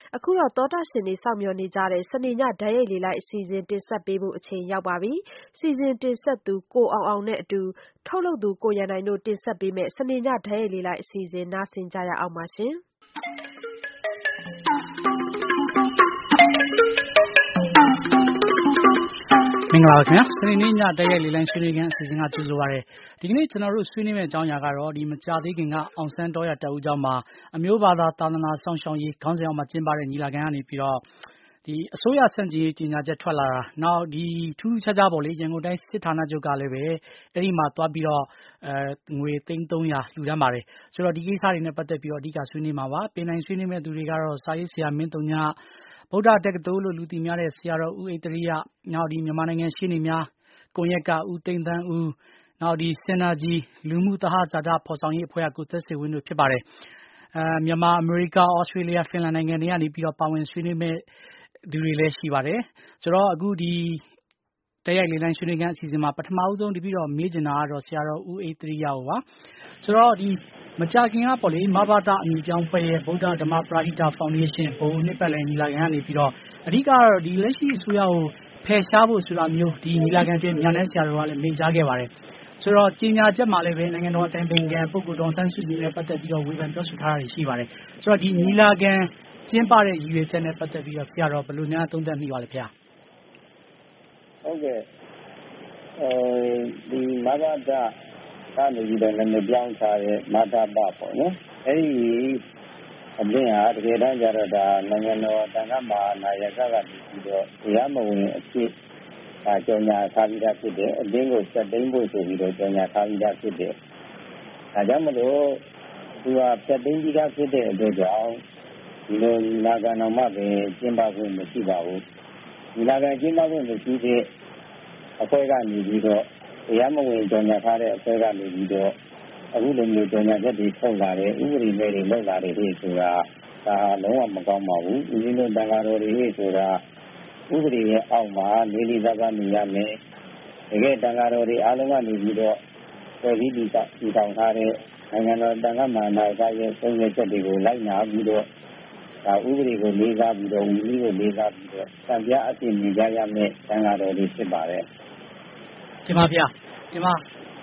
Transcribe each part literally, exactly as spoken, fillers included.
အခုတော့သောတာရှင်တွေစောင့်မျှော်နေကြတဲ့စနေညဓာတ်ရိုက်လေလိုက်အစီအစဉ်တင်ဆက်ပေးဖို့အချိန်ရောက်ပါပြီ။စီစဉ်တင်ဆက်သူကိုအောင်အောင်နဲ့အတူထုတ်လုပ်သူကိုရန်နိုင်တို့တင်ဆက်ပေးမယ့်စနေညဓာတ်ရိုက်လေလိုက်အစီအစဉ်နားဆင်ကြရအောင်ပါရှင်။မင်္ဂလာပါခင်ဗျာစနေနေ့ညတိုက်ရိုက်လေလိုင်းဆွေးနွေးခန်းအစီအစဉ်ကကြိုဆိုပါရစေဒီကနေ့ကျွန်တော်တို့ဆွေးနွေးမယ့်အကြောင်းအရာကတော့ဒီမကြသေးခင်ကအောင်ဆန်းတော်ရတပ်ဦးကျောင်းမှာအမျိုးဘာသာသာသနာဆောင်ရှောင်ရေးခေါင်းဆောင်မှာကျင်းပတဲ့ညီလာခံကနေပြီးတော့ဒီအစိုးရစံကြေးကြီးညာချက်ထွက်လာတာနောက်ဒီထူးထူးခြားခြားပေါ့လေရန်ကုန်တိုင်းစစ်ဌာနချုပ်ကလည်းပဲအဲ့ဒီမှာသွားပြီးတော့အဲငွေသိန်းသုံးရာလှူဒန်းပါတယ်ဆိုတော့ဒီကိစ္စတွေနဲ့ပတ်သက်ပြီးတော့အဓိကဆွေးနွေးမှာပါပင်နိုင်ဆွေးနွေးမဲ့သူတွေကတော့စာရေးဆရာမင်းတုံညဗုဒ္ဓတက္ကသိုလ်လို့လူသိများတဲ့ဆရာတော်ဦးဣတရိယနောက်ဒီမြန်မာနိုင်ငံရှေ့နေများကွန်ရက်ကဦးသိန်းသန်းဦးနောက်ဒီစင်နာကြီးလူမှုသဟဇာတဖော်ဆောင်ရေးအဖွဲ့ကကိုသက်စေဝင်းတို့ဖြစ်ပါတယ်အဲမြန်မာအမေရိကဩစတြေးလျဖင်လန်နိုင်ငံတွေကနေပြီးတော့ပါဝင်ဆွေးနွေးမဲ့သူတွေလည်းရှိပါတယ်ဆိုတော့အခုဒီတရားလေလိုင်းဆွေးနွေးခန်းအစီအစဉ်မှာပထမအဆုံးတပြီးတော့မေးချင်တာကတော့ဆရာတော်ဦးဣတရိယကိုပါဆိုတော့ဒီမကြာခင်ကပေါ့လေမဘာသာအမည်ပြောင်းဖွဲ့ရဲ့ဗုဒ္ဓဓမ္မပရာဟိတဖောင်ဒေးရှင်းဘုံနှစ်ပတ်လည်ညီလာခံကနေပြီးတော့အဓိကတော့ဒီလက်ရှိအစိုးရကိုဖယ်ရှားဖို့ဆိုတာမျိုးဒီညီလာခံတွင်မြန်တဲ့ဆရာတော်ကလည်းမိန့်ကြားခဲ့ပါတယ်ဆိုတော့ကြီးညာချက်မှာလည်းပဲနိုင်ငံတော်အတိုင်ပင်ခံပုဂ္ဂိုလ်တော်ဆန်းစုကြည်နဲ့ပတ်သက်ပြီးတော့ဝေဖန်ပြောဆိုထားတာရှိပါတယ်ဆိုတော့ဒီညီလာခံကျင်းပတဲ့ရည်ရွယ်ချက်နဲ့ပတ်သက်ပြီးတော့ဆရာတော်ဘယ်လိုများသုံးသပ်မိပါလဲဗျာဟုတ်ကဲ့အဲဒီမဘာသာကနေပြီးတော့လည်းပြောင်းထားတဲ့မာတာပပေါ့နော်အဲဒီအပြင်ဟာတကယ်တမ်းကျတော့ဒါနိုင်ငံတော်တန်ခါမဟာနာယကကပြီးတော့တရားမဝင်အဖြစ်ဒါကြောညာထားပြီးသားဖြစ်တယ်အတင်းကိုစက်သိမ်းဖို့ဆိုပြီးတော့ကြောညာထားပြီးသားဖြစ်တယ်ဒါကြောင့်မလို့သူကစက်သိမ်းပြီးသားဖြစ်တဲ့အတွက်ကြောင့်ဒီလိုလာကံတော်မှပဲကျင်းပခွင့်မရှိပါဘူးဒီလာကံကျင်းပခွင့်မရှိတဲ့အဖွဲ့ကနေပြီးတော့တရားမဝင်ကြောညာထားတဲ့အဖွဲ့ကနေပြီးတော့အခုလိုမျိုးကြောညာချက်တွေထုတ်လာတယ်ဥပဒေမဲ့တွေလောက်လာတယ်ဆိုတာဒါလုံးဝမကောင်းပါဘူးဦးဇင်းတို့တန်ဃာတော်တွေဆိုတာဥပဒေရဲ့အောက်မှာနေလီသာသာနေရမယ်တကယ်တန်ဃာတော်တွေအားလုံးကနေပြီးတော့ပြည်စည်းတည်ထောင်ထားတဲ့နိုင်ငံတော်တန်ခါမဟာနာယကရဲ့ဆုံးဖြတ်ချက်တွေကိုလိုက်နာပြီးတော့ဒါဥပဒေကိုလေးစားပြီးတော့ဝီနည်းကိုလေးစားပြီးတော့စံပြအဖြစ်နေကြရမယ်တန်ဃာတော်တွေဖြစ်ပါတယ်ဒီမှာဗျာဒီမှာ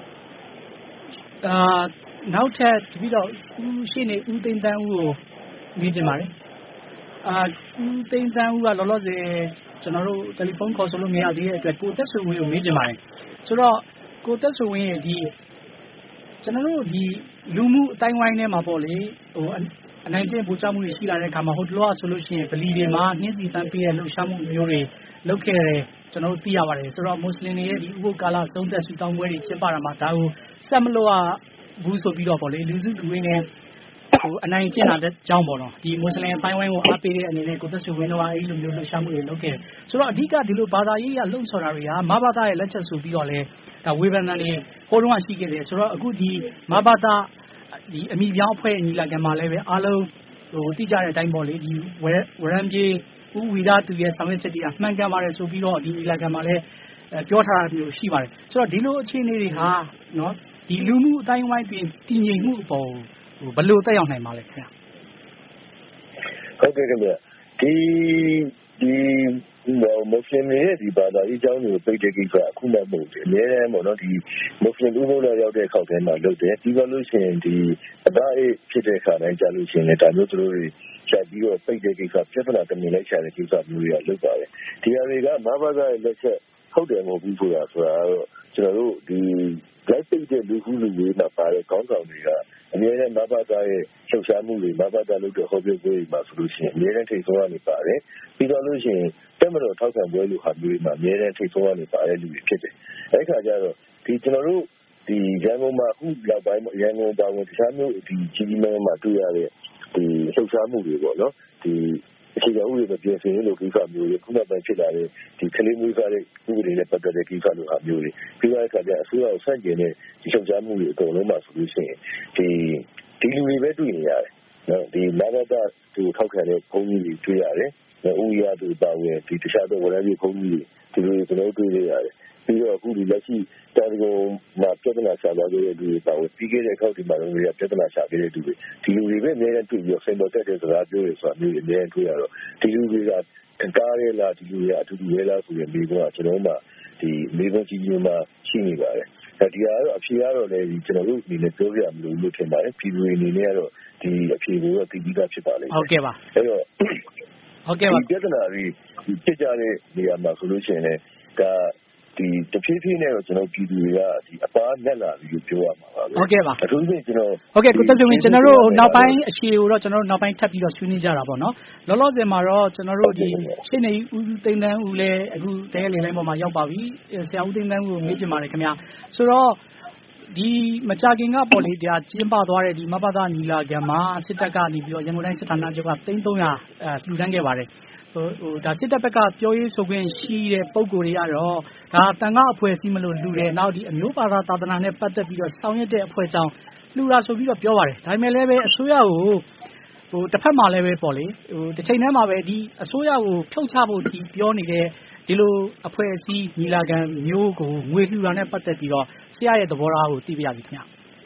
အာနောက်ထပ်ပြီးတော့ဦးရှိနေဦးသိန်းတန်းဦးကိုမြင်ကြပါလေအာဦးသိန်းတန်းဦးကလောလောဆယ်ကျွန်တော်တို့တယ်လီဖုန်းခေါ်ဆိုလို့မရသေးတဲ့အတွက်ကိုသက်ဆွေဝင်းကိုမေးကြပါလေဆိုတော့ကိုသက်ဆွေဝင်းရဲ့ဒီကျွန်တော်တို့ဒီလူမှုအတိုင်းဝိုင်းထဲမှာပေါ့လေဟိုအနိုင်ကျင့်ပူချမှုတွေရှိလာတဲ့အခါမှာဟိုတလောဆိုလို့ရှိရင်ဗလီတွေမှာနှင်းစီတန်းပေးတဲ့လှုပ်ရှားမှုမျိုးတွေလုပ်ခဲ့တယ်ကျွန်တော်တို့သိရပါတယ်ဆိုတော့မွတ်စလင်တွေရဲ့ဒီဥပုပ်ကာလသုံးသက်ဆူတောင်းပွဲတွေကျင်းပတာမှာဒါကိုဆက်မလို့ဘူးဆိုပြီးတော့ပေါ့လေလူစုလူဝင်းနဲ့ဟိုအနိုင်ကျင့်တာတဲ့အကြောင်းပေါ့နော်ဒီမွတ်စလင်အတိုင်းဝိုင်းကိုအားပေးတဲ့အနေနဲ့ကိုသက်ဆွေဝင်းတို့ကအဲ့လိုမျိုးလှုပ်ရှားမှုတွေလုပ်ခဲ့ဆိုတော့အဓိကဒီလိုဘာသာရေးရလှုံ့ဆော်တာတွေကမဘာသာရဲ့လက်ချက်ဆိုပြီးတော့လဲဒါဝေဖန်တာတွေဟိုတုန်းကရှိခဲ့တယ်ဆိုတော့အခုဒီမဘာသာဒီအမိပြောင်းအဖွဲ့ညီလာခံမှာလည်းပဲအားလုံးဟိုတိကျတဲ့အတိုင်းပေါ့လေဒီဝရံပြေဦးဝီရသူရဲ့ဆောင်ရွက်ချက်တွေကမှန်ကန်ပါတယ်ဆိုပြီးတော့ဒီညီလာခံမှာလည်းပြောထားတာမျိုးရှိပါတယ်ဆိုတော့ဒီလိုအခြေအနေတွေဟာနော်ဒီလူမှုအတိုင်းဝိုင်းပြင်တည်ငြိမ်မှုအပေါ်ဟိုဘယ်လိုတက်ရောက်နိုင်မှာလဲခင်ဗျဟုတ်ကဲ့ခင်ဗျဒီဒီမွတ်စလင်တွေရဲ့ဒီဘာသာရေးအကြောင်းတွေကိုပိတ်တဲ့ကိစ္စအခုမှမဟုတ်ဘူးအများအားပေါ့နော်ဒီမွတ်စလင်ဥပုသ်တော်ရောက်တဲ့ခေတ်ထဲမှာလုပ်တယ်ပြီးတော့လို့ရှိရင်ဒီအသားအိတ်ဖြစ်တဲ့ခါတိုင်းကြာလို့ရှိရင်လည်းဒါမျိုးသူတို့တွေချက်ပြီးတော့ပိတ်တဲ့ကိစ္စပြဿနာတမင်လိုက်ချတဲ့ကိစ္စမျိုးတွေကလုပ်ပါတယ်ဒီအရေကမဘာသာရဲ့လက်ချက်ဟုတ်တယ်မဟုတ်ဘူးဆိုတာဆိုတာတော့ကျွန်တော်တို့ဒီလိုက်ပိတ်တဲ့လူခုလူတွေမှာပါတဲ့ခေါင်းဆောင်တွေကအများနဲ့မဘာသာရဲ့လှုပ်ရှားမှုတွေမဘာသာလုပ်တဲ့ဟောပြောပွဲတွေမှာဆိုလို့ရှိရင်အများနဲ့ထိတ်ဆုံးကနေပါတယ်ပြီးတော့လို့ရှိရင်တက်မတော်ထောက်ခံပွဲလိုဟာမျိုးတွေမှာအများနဲ့ထိတ်ဆုံးကနေပါတဲ့လူတွေဖြစ်တယ်အဲ့ခါကျတော့ဒီကျွန်တော်တို့ဒီရန်ကုန်မှာအခုလောက်ပိုင်းရန်ကုန်ပါဝင်တခြားမျိုးဒီကြီးကြီးမားမားမှာတွေ့ရတဲ့ဒီလှုပ်ရှားမှုတွေပေါ့နော်ဒီအခြေခံဥပဒေမပြင်ဆင်လို့ကိစ္စမျိုးတွေခုနကဖြစ်လာတဲ့ဒီကလေးမျိုးစားတဲ့ဥပဒေနဲ့ပတ်သက်တဲ့ကိစ္စလိုဟာမျိုးတွေပြီးတော့အခါကျအစိုးရကိုဆန့်ကျင်တဲ့ဒီလှုပ်ရှားမှုတွေအကုန်လုံးမှာဆိုလို့ရှိရင်ဒီဒီလူတွေပဲတွေ့နေရတယ်နော်ဒီမဘာသာသူထောက်ခံတဲ့ဘုန်းကြီးတွေတွေ့ရတယ်။ဥရသူပါဝင်ဒီတခြားသောဝရဏီဘုန်းကြီးတွေဒီလိုကျွန်တော်တွေ့ရတယ်။ပြီးတော့အခုဒီလက်ရှိတာရီကိုမှာပြဿနာရှာသွားတဲ့လူတွေပါဝင်ပြီးခဲ့တဲ့ခေတ်ဒီမှာလည်းပြဿနာရှာခဲ့တဲ့လူတွေဒီလူတွေပဲအများကြီးတွေ့ပြီးဆင်ပေါ်တက်တဲ့စကားပြောရဆိုတာမျိုးအများကြီးတွေ့ရတော့ဒီလူတွေကကားရဲလားဒီလူတွေအတူတူရဲလားဆိုရင်ဒီကကျွန်တော်မှဒီမိဘကြီးကြီးမှရှိနေပါတယ်။ဒါဒီကတော့အဖြေကတော့လည်းကျွန်တော်တို့အနေနဲ့ပြောပြရမလို့လို့ထင်ပါတယ်။ပြည်သူတွေအနေနဲ့ကတော့ဒီအဖြေကိုတော့သိပြီးသားဖြစ်ပါလိမ့်မယ်။ဟုတ်ကဲ့ပါ။အဲ့တော့ဟုတ်ကဲ့ပါဒီပြဿနာတွေဖြစ်ကြတဲ့နေရာမှာဆိုလို့ရှိရင်လည်းဒါဒီတဖြည်းဖြည်းနဲ့တော့ကျွန်တော်ပြည်သူတွေကဒီအပားနဲ့လာပြီးပြောရမှာပါပဲဟုတ်ကဲ့ပါအထူးသဖြင့်ကျွန်တော်ဟုတ်ကဲ့ကိုတက်ပြုံးကျွန်တော်တို့နောက်ပိုင်းအရှိကိုတော့ကျွန်တော်တို့နောက်ပိုင်းထပ်ပြီးတော့ဆွေးနွေးကြတာပေါ့နော်လောလောဆယ်မှာတော့ကျွန်တော်တို့ဒီရှေ့နေဦးသိန်းတန်းဦးလည်းအခုတကယ်လေလိုင်းပေါ်မှာရောက်ပါပြီဆရာဦးသိန်းတန်းဦးကိုမေးချင်ပါတယ်ခင်ဗျာဆိုတော့ဒီမကြခင်ကပေါ်လေတရားကျင်းပသွားတဲ့ဒီမဘာသာညီလာခံမှာစစ်တပ်ကနေပြီးတော့ရန်ကုန်တိုင်းစစ်ဌာနချုပ်ကသိန်းသုံးရာအဲလှူဒန်းခဲ့ပါတယ်ဟိုဟိုဒါစစ်တပ်ဘက်ကပြောရေးဆိုခွင့်ရှိတဲ့ပုံကိုယ်တွေကတော့ဒါတန်ခါအဖွဲ့အစည်းမလို့လှူတယ်နောက်ဒီအမျိုးဘာသာသာသနာနဲ့ပတ်သက်ပြီးတော့ဆောင်ရွက်တဲ့အဖွဲ့ကြောင့်လှူတာဆိုပြီးတော့ပြောပါတယ်ဒါပေမဲ့လည်းပဲအစိုးရကိုဟိုတစ်ဖက်မှာလည်းပဲပေါ့လေဟိုတစ်ချိန်တည်းမှာပဲဒီအစိုးရကိုဖြုတ်ချဖို့ဒီပြောနေတဲ့ဒီလိုအဖွဲ့အစည်းညီလာခံမျိုးကိုငွေလှူတာနဲ့ပတ်သက်ပြီးတော့ဆရာရဲ့သဘောထားကိုသိပြရပြီခင်ဗျ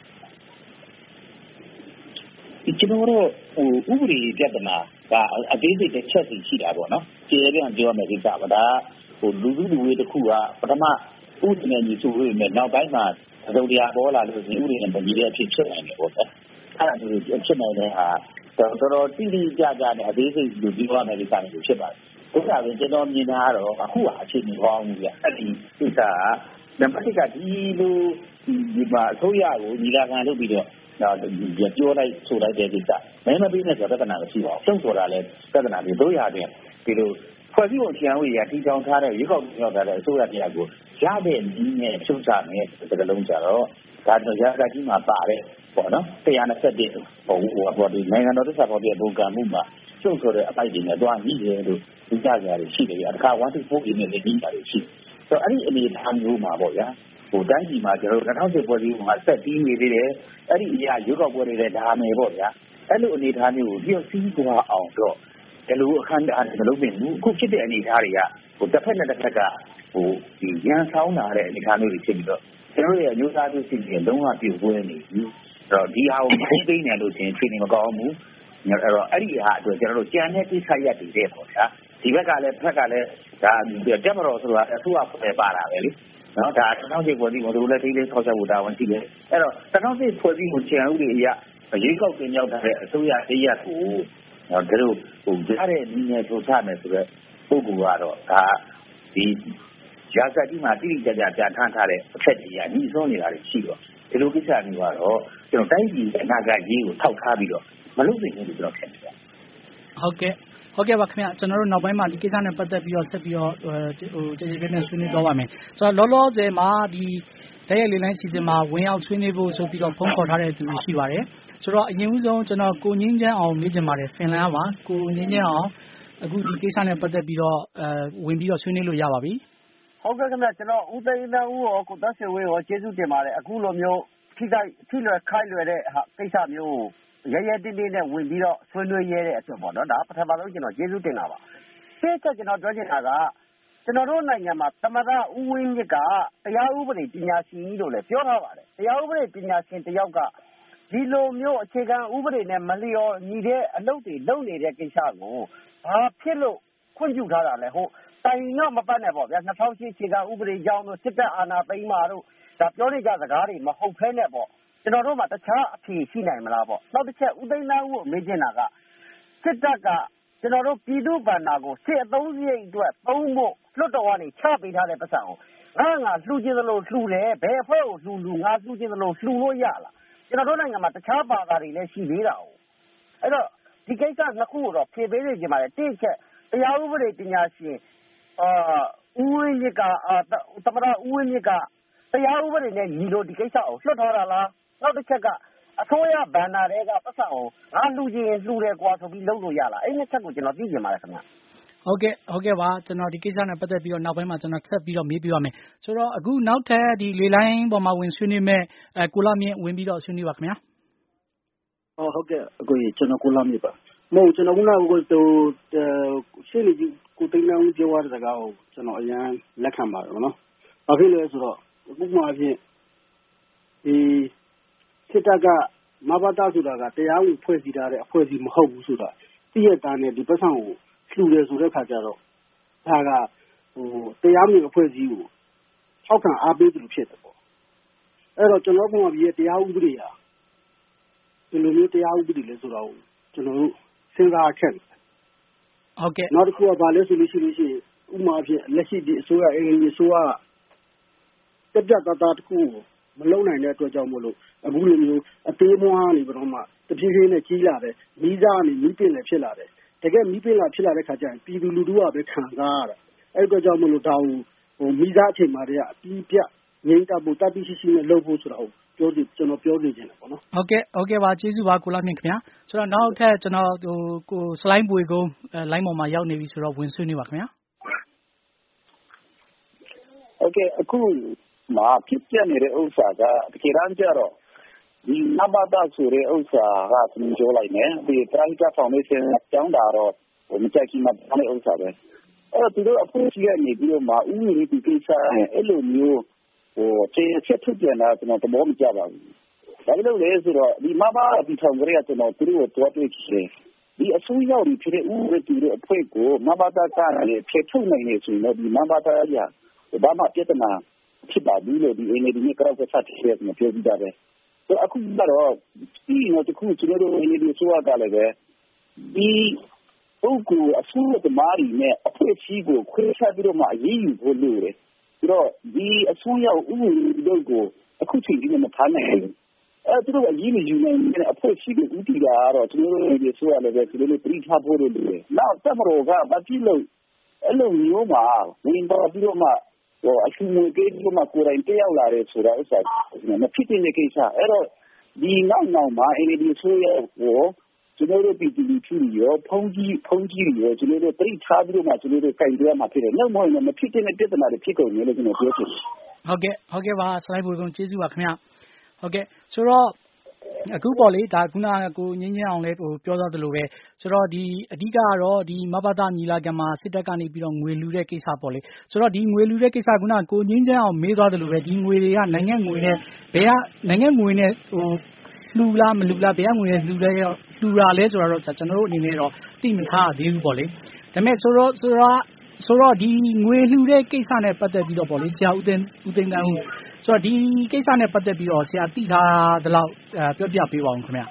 ဒီကျွန်တော်တို့ဟိုဥပဒေပြဿနာကအသေးစိတ်တစ်ချက်စီရှိတာပေါ့နော်ကျေပြန်ပြောမယ်ကိစ္စပါဒါဟိုလူလူလူတွေတခုကပထမဥပဒေနဲ့ညီစုဝေးမယ်နောက်ပိုင်းမှာသဒုံတရားပေါ်လာလို့ရှိရင်ဥပဒေနဲ့ပြည်တဲ့အဖြစ်ဖြစ်နိုင်တယ်ပေါ့ဗျအဲ့ဒါမျိုးဖြစ်နိုင်တဲ့ဟာတော်တော်တိတိကျကျနဲ့အသေးစိတ်လူပြောရမယ်ကိစ္စမျိုးဖြစ်ပါတယ်ဥစ္စာပဲကျွန်တော်မြင်တာကတော့အခုဟာအခြေအနေကောင်းဘူးဗျအဲ့ဒီကိစ္စကနံပါတ်တစ်ကဒီလိုဒီမှာအစိုးရကိုညီလာခံလုပ်ပြီးတော့တော့ပြောလိုက်ဆိုလိုက်တဲ့ကိစ္စမင်းမပြီးနဲ့ဆိုတော့ပြဿနာမရှိပါဘူးစုံဆိုတာလည်းပြဿနာတွေတို့ရတယ်ဒီလိုဖွဲ့စည်းပုံချန်ဝေးရတီချောင်းထားတဲ့ရွေးကောက်ပြောထားတဲ့အစိုးရတရားကိုရတဲ့နည်းနဲ့ဖြုတ်ချမယ်စကလုံးကြတော့ဒါတော့ရာဇကြီးမှာပါတယ်ပေါ့နော်တရားနဲ့ဆက်တဲ့ဟိုဟိုဒီနိုင်ငံတော်သစ္စာဖော်ပြပုံကံမှုမှာစုံဆိုတဲ့အပိုက်တွေနဲ့တော့ညှိတယ်လို့ဒီကြကြရရှိတယ်အခါone to four နဲ့လည်းညှိတာရှိဆိုတော့အဲ့ဒီအနေအထားမျိုးမှာပေါ့ဗျာဟိုတိုင်းပြည်မှာကျွန်တော်တို့၂၀၁၀ဖွဲ့စည်းပုံကဆက်ပြီးနေသေးတယ်အဲ့ဒီအရာရွေးကောက်ပွဲတွေလည်းဒါမယ်ပေါ့ဗျာအဲ့လိုအနေအထားမျိုးကိုပြောစည်းသွားအောင်တော့ဒီလိုအခမ်းအနားမလုပ်နိုင်ဘူးအခုဖြစ်တဲ့အနေအထားတွေကဟိုတစ်ဖက်နဲ့တစ်ဖက်ကဟိုဒီရန်ဆောင်လာတဲ့အနေအထားမျိုးတွေဖြစ်ပြီးတော့ကျွန်တော်ရဲ့အမျိုးသားသူစီစဉ်လုံးဝပြုတ်ပွဲနေပြီအဲ့တော့ဒီဟာကိုမသိနေလို့ချင်းချိန်နေမကောင်းဘူးအဲ့တော့အဲ့ဒီဟာအတွက်ကျွန်တော်တို့ကြံတဲ့ကိစ္စရက်တွေတဲ့ပေါ့ဗျာဒီဘက်ကလည်းဖက်ကလည်းဒါတက်မတော်ဆိုတာအစိုးရဖွဲ့ပါတာပဲလေနော်ဒါတထောင်စီဖွဲ့စည်းပုံတို့လည်းထိလေးထောက်ချက်ဖို့တာဝန်ရှိတယ်အဲ့တော့တထောင်စီဖွဲ့စည်းပုံချန်ဥတွေအရရွေးကောက်တင်ရောက်တဲ့အစိုးရတရက်ကိုနော်တို့ဟိုကြားတဲ့နည်းနဲ့ထုတ်ချမယ်ဆိုတော့ပုဂ္ဂိုလ်ကတော့ဒါဒီရာဇတိမှာတိတိကျကျပြန်ထမ်းထားတဲ့အချက်ကြီးကညီစွန်းနေတာတွေရှိတော့ဒီလိုကိစ္စမျိုးကတော့ကျွန်တော်တိုင်းပြည်အနာဂတ်ရေးကိုထောက်ထားပြီးတော့မလုပ်နိုင်ဘူးလို့ကျွန်တော်ထင်တယ်ဟုတ်ကဲ့ဟုတ်ကဲ့ပါခင်ဗျကျွန်တော်တို့နောက်ပိုင်းမှာဒီကိစ္စနဲ့ပတ်သက်ပြီးတော့ဆက်ပြီးတော့ဟိုကျေကျေပြည့်ပြည့်ဆွေးနွေးသွားပါမယ်ဆိုတော့လောလောဆယ်မှာဒီတရက်လေးလိုင်းစီစဉ်မှာဝင်ရောက်ဆွေးနွေးဖို့ဆိုပြီးတော့ဖုန်းခေါ်ထားတဲ့သူတွေရှိပါတယ်ဆိုတော့အရင်ဦးဆုံးကျွန်တော်ကိုငင်းချမ်းအောင်မေးချင်ပါတယ်ဖင်လန်ပါကိုငင်းချမ်းအောင်အခုဒီကိစ္စနဲ့ပတ်သက်ပြီးတော့အဲဝင်ပြီးတော့ဆွေးနွေးလို့ရပါပြီဟုတ်ကဲ့ခင်ဗျကျွန်တော်ဦးသိန်းတန်းဦးရောကိုသက်ဆွေဝေးရောကျေးဇူးတင်ပါတယ်အခုလိုမျိုးထိခိုက်ထိလွယ်ခိုက်လွယ်တဲ့ကိစ္စမျိုးကိုရဲရဲတင်းတင်းနဲ့ဝင်ပြီးတော့ဆွေးနွေးရတဲ့အတွက်ပေါ့နော်ဒါပထမဆုံးကျွန်တော်ကျေးဇူးတင်တာပါရှင်းချက်ကျွန်တော်ပြောချင်တာကကျွန်တော်တို့နိုင်ငံမှာသမ္မတဦးဝင်းမြင့်ကတရားဥပဒေပညာရှင်ကြီးလို့လည်းပြောထားပါတယ်တရားဥပဒေပညာရှင်တယောက်ကဒီလိုမျိုးအခြေခံဥပဒေနဲ့မလျော်ညီတဲ့အလုပ်တွေလုပ်နေတဲ့ကိစ္စကိုဘာဖြစ်လို့ခွင့်ပြုထားတာလဲဟုတ်တိုင်တော့မပတ်နဲ့ပေါ့ဗျာ၂၀၀၈အခြေခံဥပဒေကြောင်းတို့စစ်တပ်အာဏာသိမ်းမှာတို့ဒါပြောနေကြစကားတွေမဟုတ်ဖဲနဲ့ပေါ့ကျွန်တော်တို့မှာတခြားအဖြေရှိနိုင်မလားပေါ့နောက်တစ်ချက်ဦးသိန်းသန်းဦးကိုမေးချင်တာကစစ်တပ်ကကျွန်တော်တို့ပြည်သူ့ဘဏ္ဍာကိုစစ်အသုံးစရိတ်အတွက်သုံးဖို့လွတ်တော်ကနေချပေးထားတဲ့ပတ်စံကိုငါငါလှူခြင်းသလိုလှူတယ်ဘယ်အဖွဲ့ကိုလှူလှူငါလှူခြင်းသလိုလှူလို့ရလားကျွန်တော်တို့နိုင်ငံမှာတခြားဘာသာတွေလည်းရှိသေးတာ哦အဲ့တော့ဒီကိစ္စနှစ်ခုကိုတော့ဖြေပေးနေကြပါလေတစ်ချက်တရားဥပဒေပညာရှင်အာဦးဝင်းမြင့်ကသမ္မတဦးဝင်းမြင့်ကတရားဥပဒေနဲ့ညီလို့ဒီကိစ္စကိုလွှတ်ထားတာလားနောက်တစ်ချက်ကအစိုးရဘဏ္ဍာတွေကပတ်စံကိုငါလှူခြင်းလှူတယ်ကွာဆိုပြီးလုပ်လို့ရလားအဲ့ဒီချက်ကိုကျွန်တော်သိချင်ပါတယ်ခင်ဗျဟုတ်ကဲ့ဟုတ်ကဲ့ပါကျွန်တော်ဒီကိစ္စနဲ့ပတ်သက်ပြီးတော့နောက်ပိုင်းမှာကျွန်တော်ဆက်ပြီးတော့မေးပြပါမယ်ဆိုတော့အခုနောက်ထပ်ဒီလေလိုင်းပေါ်မှာဝင်ဆွေးနွေးမဲ့အဲကိုလာမြင့်ဝင်ပြီးတော့ဆွေးနွေးပါခင်ဗျာဟုတ်ကဲ့အခုကျွန်တော်ကိုလာမြပါမဟုတ်ကျွန်တော်ကကိုရှင်းနေကြကိုတိန်နောင်ပြောရတဲ့စကားကိုကျွန်တော်အရန်လက်ခံပါတယ်နော်ဘာဖြစ်လဲဆိုတော့ဥပမာအဖြစ်ဒီစစ်တပ်ကမဘာသာဆိုတာကတရားဝင်ဖွဲ့စည်းထားတဲ့အဖွဲ့အစည်းမဟုတ်ဘူးဆိုတာသိရတဲ့နဲ့ဒီပတ်စံကိုလှူတယ်ဆိုတဲ့ခါကျတော့ဒါကဟိုတရားဝင်အဖွဲ့အစည်းကိုထောက်ခံအားပေးတယ်လို့ဖြစ်တယ်ပေါ့အဲ့တော့ကျွန်တော်ကဒီတရားဥပဒေဟာဒီလိုမျိုးတရားဥပဒေလဲဆိုတော့ကျွန်တော်တို့စဉ်းစားခဲ့တယ်ဟုတ်ကဲ့နောက်တစ်ခုကဘာလဲဆိုလို့ရှိလို့ရှိရင်ဥပမာအဖြစ်လက်ရှိဒီအစိုးရအင်ဂျင်အစိုးရတက်ကြတာတာတခုမလုံနိုင်တဲ့အတွက်ကြောင့်မို့လို့အခုလိုမျိုးအသေးမွားနေပြီးတော့မှတဖြည်းဖြည်းနဲ့ကြီးလာတယ်မိသားနေမိပင်လည်းဖြစ်လာတယ်တကယ်မိပင်လာဖြစ်လာတဲ့ခါကျရင်ပြည်သူလူထုကပဲခံစားရတာအဲ့အတွက်ကြောင့်မို့လို့ဒါဟိုမိသားအချိန်မှာတည်းကအပြီးပြငြိမ်းချဖို့တတိရှိရှိနဲ့လုပ်ဖို့ဆိုတာကိုပြောစီကျွန်တော်ပြောစီခြင်းတယ်ပေါ့နော်ဟုတ်ကဲ့ဟုတ်ကဲ့ပါကျေးဇူးပါကိုလာမြင့်ခင်ဗျာဆိုတော့နောက်ထပ်ကျွန်တော်ဟိုကိုစလိုင်းပွေကုန်းလိုင်းပေါ်မှာရောက်နေပြီဆိုတော့ဝင်ဆွေးနေပါခင်ဗျာဟုတ်ကဲ့အခုမှာဖြစ်ပြနေတဲ့ဥစ္စာကတကယ်တမ်းကျတော့ဒီနဘာသာဆိုတဲ့ဥစ္စာကသူပြောလိုက်မယ်ဒီ Private Foundation ကျောင်းတာတော့မကြိုက်ခင်မှာတဲ့ဥစ္စာပဲအဲ့တော့သူတို့အခုရှိရနေပြီးတော့မှဥပဒေဒီကိစ္စအဲ့လိုမျိုးဟိုကျေချက်ထုတ်ပြန်တာကျွန်တော်သဘောမကျပါဘူးဒါကြောင့်လေဆိုတော့ဒီမဘာဒီထောင်ကြရကျွန်တော်သူတို့တော့တွေ့ချင်ဒီအစိုးရတွေဖြစ်တဲ့ဥပဒေတွေအဖွဲ့ကိုမဘာသာကလည်းဖြေထုတ်နိုင်နေဆိုတော့ဒီမဘာသာရဘာမှပြဿနာဖြစ်ပါဘူးလို့ဒီ N L D နဲ့ကြောက်ဆက်ဖြစ်တယ်ကျွန်တော်ပြောပြတာပဲဆိုအခုကတော့ဒီတော့တခုကျွန်တော်တို့ N L D ဆိုရတာလည်းပဲဒီပုဂ္ဂိုလ်အစိုးရသမားတွေနဲ့အဖွဲ့အစည်းကိုခွဲခြားပြီးတော့မှအရေးယူဖို့လိုတယ်ဆိုတော့ဒီအစိုးရဥပဒေတွေကိုအခုချိန်ကြီးနဲ့မထားနိုင်ဘူးအဲသူတို့အရေးယူနိုင်တဲ့အဖွဲ့အစည်းကိုဥတီတာကတော့ကျွန်တော်တို့ဒီဆိုရလည်းပဲသူတို့ပြည်ထားဖို့လိုတယ်နောက်တမတော်ကဘာဖြစ်လို့အဲ့လိုမျိုးမှာဝင်ပါပြီးတော့မှဟိုအရှုံးငွေပေးပြီးမှကိုယ်တိုင်တက်ရောက်လာတယ်ဆိုတာဥစ္စာမဖြစ်တဲ့ကိစ္စအဲ့တော့ဒီနောက်နောက်မှာ N L D ဆိုရကိုကျွန်တော်တို့ပြည်သူလူထုရောဖုန်းကြီးဖုန်းကြီးရောကျွန်တော်တို့ပြိထားပြီးတော့မှကျွန်တော်တို့ကင်တွဲမှာဖြစ်တယ်နောက်မှလည်းမဖြစ်တဲ့ပြဿနာတွေဖြစ်ကုန်တယ်လို့ကျွန်တော်ပြောချင်တယ်ဟုတ်ကဲ့ဟုတ်ကဲ့ပါစလိုက်ဘူကုန်ကျေးဇူးပါခင်ဗျဟုတ်ကဲ့ဆိုတော့အခုပေါ့လေဒါခုနကကိုငင်းငင်းအောင်လဲဟိုပြောသွားသလိုပဲဆိုတော့ဒီအဓိကကတော့ဒီမဘာသာညီလာခံမှာစစ်တပ်ကနေပြီးတော့ငွေလူတဲ့ကိစ္စပေါ့လေဆိုတော့ဒီငွေလူတဲ့ကိစ္စခုနကကိုငင်းငင်းအောင်မေးသွားသလိုပဲဒီငွေတွေကနိုင်ငံငွေနဲ့ဘယ်ကနိုင်ငံငွေနဲ့ဟိုလှူလားမလှူလားဘယ်ကငွေနဲ့လှူလဲလှူတာလဲဆိုတော့ကျွန်တော်တို့အနေနဲ့တော့သိမထားသေးဘူးပေါ့လေဒါပေမဲ့ဆိုတော့ဆိုတော့ဆိုတော့ဒီငွေလှူတဲ့ကိစ္စနဲ့ပတ်သက်ပြီးတော့ပေါ့လေဆရာဦးသိန်းဦးသိန်းတန်းဦးဆိုတော့ဒီကိစ္စနဲ့ပတ်သက်ပြီးတော့ဆရာသိထားသလောက်ပြောပြပေးပါဦးခင်ဗျ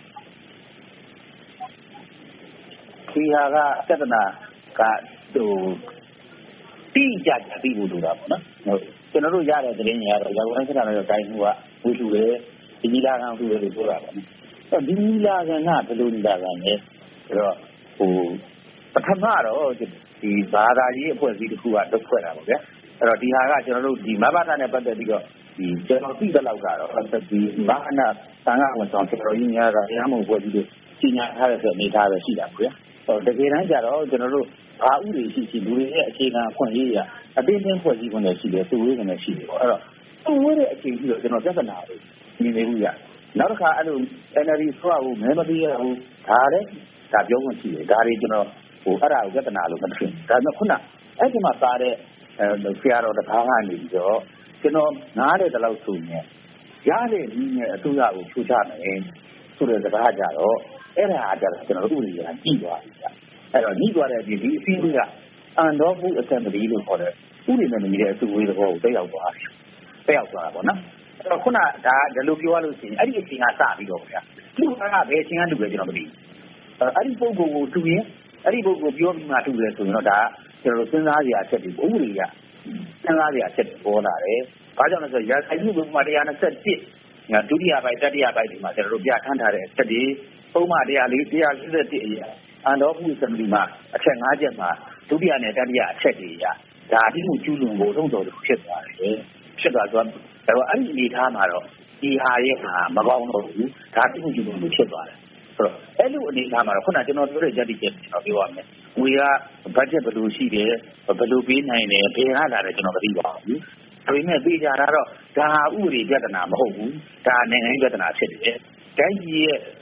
ဒီဟာကသဒ္ဒနာကဟိုတိကျကျသိဖို့လိုတာပေါ့နော်ဟုတ်ကျွန်တော်တို့ရတဲ့သတင်းတွေကတော့ရန်ကုန်တိုင်းစစ်ဌာနချုပ်တိုင်းမှုကဝေလူတယ်ဒီနီလာခံသူတွေလို့ပြောတာပေါ့နော်ဒီနီလာခံကဘယ်လိုနီလာခံလဲဆိုတော့ဟိုပထမတော့ဒီဘာသာရေးအဖွဲ့အစည်းတစ်ခုကတုတ်ဖွဲ့တာပေါ့ဗျာအဲ့တော့ဒီဟာကကျွန်တော်တို့ဒီမဘာသာနဲ့ပတ်သက်ပြီးတော့ဒီကျွန်တော်သိတဲ့လောက်ကတော့ဒီမဟာနာသံဃာဝန်ဆောင်ကျွန်တော်ကြီးများကတရားမဝင်ဖွဲ့ပြီးတော့ကြီးညာထားတဲ့ဆိုအနေထားပဲရှိတာပေါ့ဗျာဟိုတကယ်တမ်းကျတော့ကျွန်တော်တို့ဘာဥတွေရှိရှိလူတွေရဲ့အခြေခံအခွင့်အရေးရအတင်းတင်းဖွဲ့စည်းခွင့်နဲ့ရှိတယ်သူဝေးခွင့်နဲ့ရှိတယ်ပေါ့အဲ့တော့သူဝေးတဲ့အချိန်ကြီးတော့ကျွန်တော်ပြဿနာတွေနေနေဘူးရနောက်တစ်ခါအဲ့လို N L D ဆိုတော့မဲမပေးရဘူးဒါလည်းဒါပြောခွင့်ရှိတယ်ဒါတွေကျွန်တော်ဟိုအဲ့ဒါကိုပြဿနာလို့မထင်ဒါပေမဲ့ခုနအဲ့ဒီမှာပါတဲ့အဲဆရာတော်တကားကနေပြီးတော့ကျွန်တော်နားတဲ့တလောက်ဆိုရင်ရတဲ့ဒီနဲ့အစိုးရကိုဖြိုချမယ်ဆိုတဲ့စကားကြတော့အဲ့ဒါအကြတော့ကျွန်တော်တို့ဥပဒေကကြည့်သွားပြီဗျအဲ့တော့ညှိသွားတဲ့အပြင်ဒီအစည်းအဝေးကအန်တော်ဘူးအစံပတိလို့ခေါ်တဲ့ဥပဒေနဲ့မညီတဲ့အစည်းအဝေးတော့တက်ရောက်သွားတယ်တက်ရောက်သွားတာပေါ့နော်အဲ့တော့ခုနဒါဒီလိုပြောရလို့ရှိရင်အဲ့ဒီအချိန်ကစပြီးတော့ဗျာသူကဘယ်အချိန်ကတူလဲကျွန်တော်မသိဘူးအဲ့ဒီပုံကိုတူရင်အဲ့ဒီပုံကိုပြောပြီးမှတူတယ်ဆိုရင်တော့ဒါကျွန်တော်စဉ်းစားစရာအချက်တွေဥပဒေကစဉ်းစားစရာအချက်ပေါ်လာတယ်ဘာကြောင့်လဲဆိုတော့ရာခိုင်မှုပုံမှန်တစ်ရာနှစ်ဆယ့်တစ်ဒုတိယပိုင်းတတိယပိုင်းဒီမှာကျွန်တော်တို့ပြထမ်းထားတဲ့အချက်တွေပုံမှန်တစ်ရာလေးတစ်ရာလေးတစ်အရာအန်တော်မှုစံပလီမှာအချက်ငါးချက်မှာဒုတိယနဲ့တတိယအချက်တွေရဒါအတိမှုကျူးလွန်ဖို့သုံးတော်လို့ဖြစ်သွားတယ်ဖြစ်သွားဆိုတော့အဲ့ဒီအနေထားမှာတော့ဒီဟာရဲ့ဟာမကောင်းတော့ဘူးဒါအတိမှုကျူးလွန်လို့ဖြစ်သွားတယ်ဆိုတော့အဲ့လိုအနေထားမှာတော့ခုနကျွန်တော်ပြောတဲ့ကြတိချက်ကျွန်တော်ပြောရမယ်ငွေကဘတ်ဂျက်ဘယ်လိုရှိတယ်ဘယ်လိုပေးနိုင်တယ်ဘယ်ကလာတယ်ကျွန်တော်မသိပါဘူးဒါပေမဲ့ပေးကြတာတော့ဒါဟာဥပဒေပြဿနာမဟုတ်ဘူးဒါနိုင်ငံရေးပြဿနာဖြစ်တယ်တိုင်းပြည်ရဲ့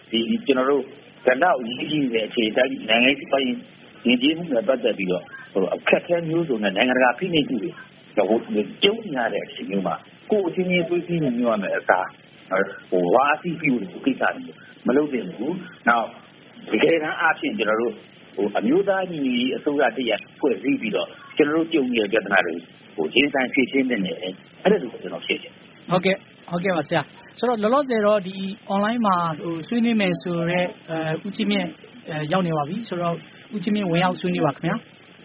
ဒီကျွန်တော်တို့ကဏ္ဍအရေးကြီးတဲ့အခြေတိုင်းနိုင်ငံရေးပိုင်းရင်းကြီးမှုနဲ့ပတ်သက်ပြီးတော့ဟိုအခက်အခဲမျိုးစုံနဲ့နိုင်ငံတကာဖိနှိပ်မှုတွေဟိုကျုံရတဲ့အချိန်မျိုးမှာကိုယ်အချင်းချင်းတွေးပြီးနေရမယ်အစားဟိုဝါစီပြူကိုကိစ္စတွေမလုပ်သင့်ဘူး။နောက်ဒီကဲတန်းအဖြစ်ကျွန်တော်တို့ဟိုအမျိုးသားညီညီအစိုးရတရားဖွဲ့စည်းပြီးတော့ကျွန်တော်တို့ကြုံရတဲ့ပြဿနာတွေဟိုရင်းဆိုင်ဖြေရှင်းတဲ့နေအဲ့ဒါကိုကျွန်တော်ဖြေရှင်းဟုတ်ကဲ့ဟုတ်ကဲ့ပါဆရာဆိုတော့လောလောဆယ်တော့ဒီ online မှာဟိုဆွေးနွေးမယ်ဆိုတော့အဲဦးချင်းမြင့်ရောက်နေပါပြီဆိုတော့ဦးချင်းမြင့်ဝင်ရောက်ဆွေးနွေးပါခင်ဗျာ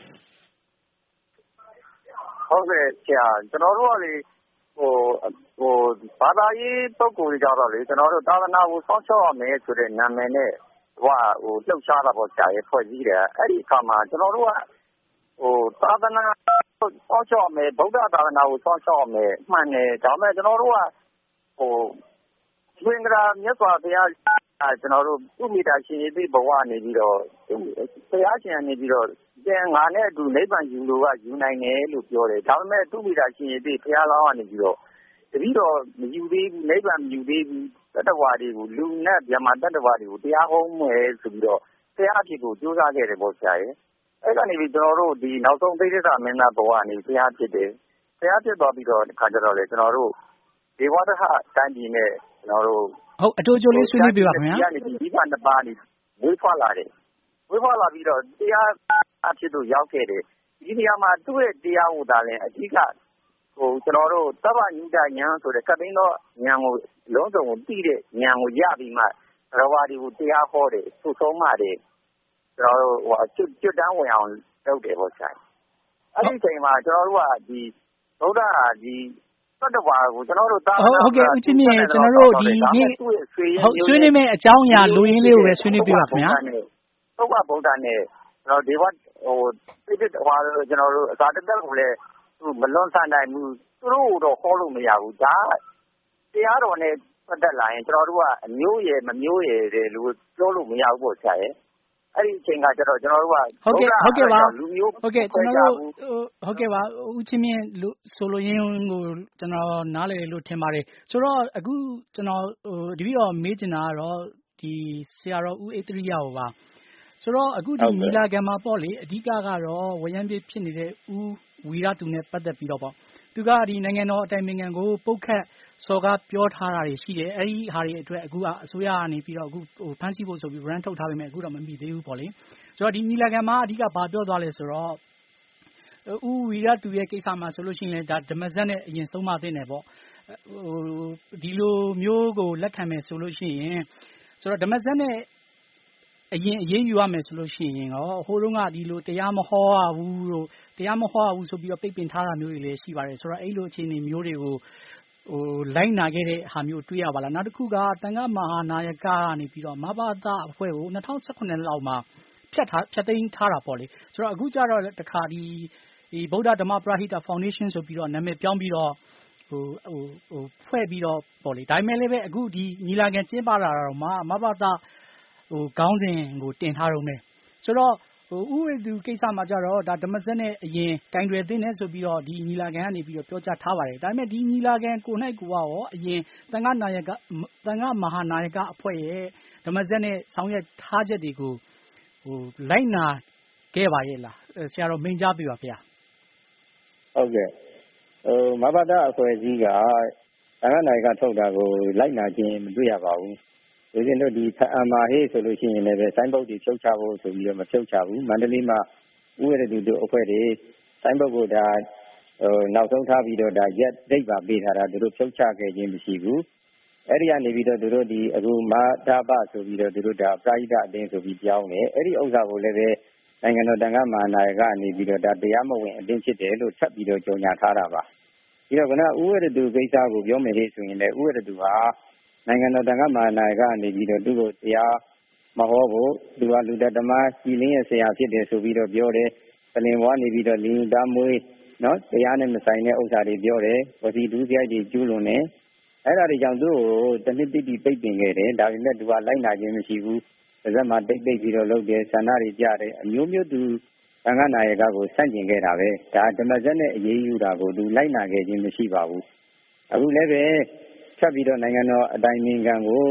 ဟုတ်ကဲ့ဆရာကျွန်တော်တို့ကလေဟိုဟိုဘာသာရေးပုဂ္ဂိုလ်တွေကြတော့လေကျွန်တော်တို့သာသနာကိုစောင့်ရှောက်ရမယ်ဆိုတဲ့နာမည်နဲ့ဟိုဟိုလှုပ်ရှားတာပေါ့ဆရာရဲ့ဖွဲ့စည်းတယ်အဲ့ဒီအခါမှာကျွန်တော်တို့ကဟိုသာသနာစောင့်ရှောက်ရမယ်ဗုဒ္ဓသာသနာကိုစောင့်ရှောက်ရမယ်မှန်တယ်ဒါပေမဲ့ကျွန်တော်တို့ကဟိုသင်္ကရာမြတ်စွာဘုရားကျွန်တော်တို့သူ့မိသားရှင်ရေးဘဝနေပြီးတော့ဘုရားရှင်နေပြီးတော့ကျန်ငါနဲ့အတူနိဗ္ဗာန်ယူလို့ကယူနိုင်တယ်လို့ပြောတယ်ဒါပေမဲ့သူ့မိသားရှင်ရေးဘုရားလောင်းကနေပြီးတော့တတိတော့မယူသေးဘူးနိဗ္ဗာန်မယူသေးဘူးတတ္တဝါတွေကိုလူနဲ့ဗျမတတ္တဝါတွေကိုတရားဟောမယ်ဆိုပြီးတော့ဘုရားအဖြစ်ကိုကြိုးစားခဲ့တယ်ပေါ့ဆရာရဲ့အဲ့ကနေပြီးကျွန်တော်တို့ဒီနောက်ဆုံးသိက္ခာမင်းသားဘဝနေဘုရားဖြစ်တယ်ဘုရားဖြစ်သွားပြီးတော့ဒီခါကျတော့လေကျွန်တော်တို့ဒေဝဒဟတိုင်းပြည်နဲ့ကျွန်တော်တို့ဟုတ်အတူတူလေးဆွေးနွေးပြပါခင်ဗျာဒီဒီကနှစ်ပါးနေဝေးဖွာလာတယ်ဝေးဖွာလာပြီးတော့တရားအဖြစ်တို့ရောက်ခဲ့တယ်ဒီနေရာမှာသူ့ရဲ့တရားဟောတာလည်းအဓိကဟိုကျွန်တော်တို့သဗ္ဗညုတဉာဏ်ဆိုတဲ့ကသိန်းသောဉာဏ်ကိုလုံးစုံကိုသိတဲ့ဉာဏ်ကိုရပြီးမှဘဂဝါဒီကိုတရားဟောတယ်သုဆုံးမှတယ်ကျွန်တော်တို့ဟိုကျွတ်ကျွတ်တန်းဝင်အောင်လုပ်တယ်ပေါ့ဆိုင်အဲ့ဒီချိန်မှာကျွန်တော်တို့ကဒီဗုဒ္ဓဒီတတ္တဝါကိုကျွန်တော်တို့သာဟုတ်ကဲ့ဦးချင်းမြင့်ကျွန်တော်တို့ဒီနေ့ဟုတ်ဆွေးနွေးမယ့်အကြောင်းအရာလူရင်းလေးကိုပဲဆွေးနွေးပြပါခင်ဗျာသုဘဗုဒ္ဓနဲ့ကျွန်တော်ဒီဘတ်ဟိုတိတိဟွာကျွန်တော်တို့အစာတက်တက်ကိုလည်းသူမလွန်ဆန်နိုင်ဘူးသူတို့တော့ဟောလို့မရဘူးဒါတရားတော်နဲ့ပတ်သက်လာရင်ကျွန်တော်တို့ကအမျိုးရယ်မမျိုးရယ်တယ်လို့ပြောလို့မရဘူးပေါ့ဆရာရဲ့အဲ့ဒီအချိန်ကကျတော့ကျွန်တော်တို့ကဟုတ်ကဲ့ဟုတ်ကဲ့ပါလူမျိုးဟုတ်ကဲ့ကျွန်တော်တို့ဟုတ်ကဲ့ပါဦးချင်းမြင့်လို့ဆိုလိုရင်းကိုကျွန်တော်နားလည်လို့ထင်ပါတယ်ဆိုတော့အခုကျွန်တော်ဟိုတပည့်တော်မေးချင်တာကတော့ဒီဆရာတော်ဦးဣတရိယကိုပါဆိုတော့အခုဒီမီလာဂန်မှာပေါ့လေအဓိကကတော့ဝရမ်းပြဖြစ်နေတဲ့ဦးဝီရသူနဲ့ပတ်သက်ပြီးတော့ပေါ့သူကဒီနိုင်ငံတော်အတိုင်ပင်ခံကိုပုတ်ခတ်စော်ကားပြောထားတာတွေရှိတယ်အဲ့ဒီဟာတွေအတွက်အခုကအစိုးရကနေပြီးတော့အခုဟိုဖမ်းဆီးဖို့ဆိုပြီး run ထုတ်ထားပေမဲ့အခုတော့မမိသေးဘူးပေါ့လေဆိုတော့ဒီမီလာဂန်မှာအဓိကဘာပြောသွားလဲဆိုတော့ဦးဝီရသူရဲ့ကိစ္စမှာဆိုလို့ရှိရင်ဒါဓမ္မစက်နဲ့အရင်ဆုံးမသိနေပေါ့ဟိုဒီလိုမျိုးကိုလက်ခံမယ်ဆိုလို့ရှိရင်ဆိုတော့ဓမ္မစက်နဲ့အရင်အရေးယူရမယ်ဆိုလို့ရှိရင်ရောဟိုတုန်းကဒီလိုတရားမဟောရဘူးလို့တရားမဟောရဘူးဆိုပြီးတော့ပိတ်ပင်ထားတာမျိုးတွေလည်းရှိပါတယ်ဆိုတော့အဲ့လိုအခြေအနေမျိုးတွေကိုဟိုလိုက်နာခဲ့တဲ့ဟာမျိုးတွေ့ရပါလားနောက်တစ်ခုကတန်ခါမဟာနာယကကနေပြီးတော့မဘာသာအဖွဲ့ကို၂၀၁၇လောက်မှာဖြတ်ထားဖြတ်သိမ်းထားတာပေါ့လေဆိုတော့အခုကျတော့တခါဒီဒီဗုဒ္ဓဓမ္မပရဟိတဖောင်ဒေးရှင်းဆိုပြီးတော့နာမည်ပြောင်းပြီးတော့ဟိုဟိုဟိုဖွဲ့ပြီးတော့ပေါ့လေဒါပေမဲ့လည်းပဲအခုဒီညီလာခံကျင်းပလာတာတော့မှမဘာသာဟိုခေါင်းစဉ်ကိုတင်ထားတော့မယ်ဆိုတော့ဟိုဥဝေသူကိစ္စမှာကြတော့ဒါဓမ္မစက်နဲ့အရင်ကင်တွယ်သိနေဆိုပြီးတော့ဒီညီလာခံကနေပြီးတော့ပြောကြားထားပါတယ်ဒါပေမဲ့ဒီညီလာခံကို၌ကိုရောအရင်တန်ခါနာယကတန်ခါမဟာနာယကအဖွဲ့ရဲ့ဓမ္မစက်နဲ့ဆောင်ရွက်ထားချက်တွေကိုဟိုလိုက်နာခဲ့ပါရဲ့လားဆရာတော်မိန့်ကြားပြပါဗျာဟုတ်ကဲ့ဟိုမဘာသာအဖွဲ့အစည်းကတန်ခါနာယကထုတ်တာကိုလိုက်နာခြင်းမတွေ့ရပါဘူးဒီကျင်တို့ဒီဖအမာဟေးဆိုလို့ရှိရင်လည်းပဲဆိုင်းဘုတ်တွေဖြုတ်ချဖို့ဆိုပြီးတော့မဖြုတ်ချဘူးမန္တလေးမှာဥရတူတို့အဖွဲ့တွေဆိုင်းဘုတ်ကိုဒါဟိုနောက်ဆုံးထားပြီးတော့ဒါရက်ဒိတ်ပါပေးထားတာတို့ဖြုတ်ချခဲ့ခြင်းမရှိဘူးအဲ့ဒီကနေပြီးတော့တို့ဒီအခုမာတာပဆိုပြီးတော့တို့ဒါပရိဒအတင်းဆိုပြီးပြောင်းတယ်အဲ့ဒီဥစ္စာကိုလည်းပဲနိုင်ငံတော်တန်ခါမဟာနာယကနေပြီးတော့ဒါတရားမဝင်အတင်းဖြစ်တယ်လို့ထပ်ပြီးတော့ကြေညာထားတာပါပြီးတော့ကနဥရတူကိစ္စကိုပြောမယ်လေဆိုရင်လည်းဥရတူဟာနိုင်ငံတော်တန်ခါမဟာနာယကနေပြီးတော့သူ့ကိုတရားမဟောဖို့သူကလူတမကြီးလင်းရဲ့ဆရာဖြစ်တယ်ဆိုပြီးတော့ပြောတယ်ပလင်ဘွားနေပြီးတော့လင်းသားမွေးနော်တရားနဲ့မဆိုင်တဲ့ဥစ္စာတွေပြောတယ်ဝစီဒုစရိုက်တွေကျူးလွန်တယ်အဲ့ဒါတွေကြောင့်သူ့ကိုတနစ်တိတိပိတ်ပင်ခဲ့တယ်ဒါပေမဲ့သူကလိုက်နာခြင်းမရှိဘူးပါဇက်မှာတိတ်တိတ်ပြီးတော့လုပ်တယ်ဆန္ဒတွေကြတယ်အမျိုးမျိုးသူတန်ခါနာယကကိုဆန့်ကျင်ခဲ့တာပဲဒါဓမ္မစက်နဲ့အရေးယူတာကိုသူလိုက်နာခဲ့ခြင်းမရှိပါဘူးအခုလည်းပဲဆက်ပြီးတော့နိုင်ငံတော်အတိုင်ပင်ခံကို